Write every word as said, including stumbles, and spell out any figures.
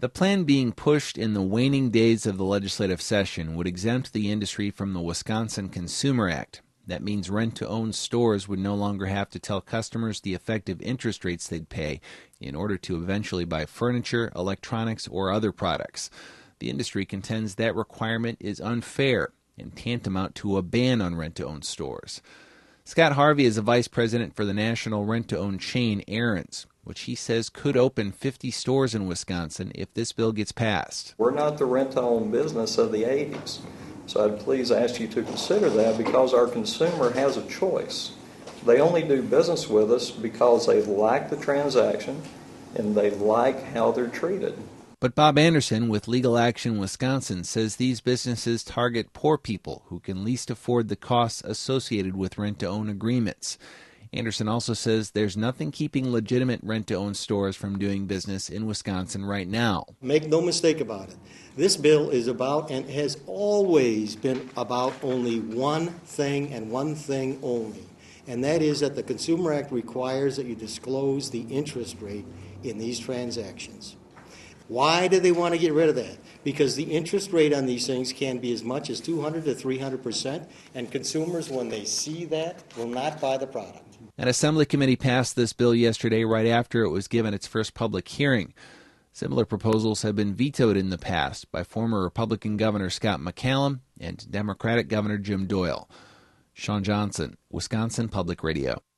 The plan being pushed in the waning days of the legislative session would exempt the industry from the Wisconsin Consumer Act. That means rent-to-own stores would no longer have to tell customers the effective interest rates they'd pay in order to eventually buy furniture, electronics, or other products. The industry contends that requirement is unfair and tantamount to a ban on rent-to-own stores. Scott Harvey is a vice president for the national rent-to-own chain Aaron's, which he says could open fifty stores in Wisconsin if this bill gets passed. We're not the rent-to-own business of the eighties, so I'd please ask you to consider that because our consumer has a choice. They only do business with us because they like the transaction and they like how they're treated. But Bob Anderson with Legal Action Wisconsin says these businesses target poor people who can least afford the costs associated with rent-to-own agreements. Anderson also says there's nothing keeping legitimate rent-to-own stores from doing business in Wisconsin right now. Make no mistake about it. This bill is about and has always been about only one thing and one thing only, and that is that the Consumer Act requires that you disclose the interest rate in these transactions. Why do they want to get rid of that? Because the interest rate on these things can be as much as two hundred to three hundred percent, and consumers, when they see that, will not buy the product. An Assembly committee passed this bill yesterday right after it was given its first public hearing. Similar proposals have been vetoed in the past by former Republican Governor Scott McCallum and Democratic Governor Jim Doyle. Sean Johnson, Wisconsin Public Radio.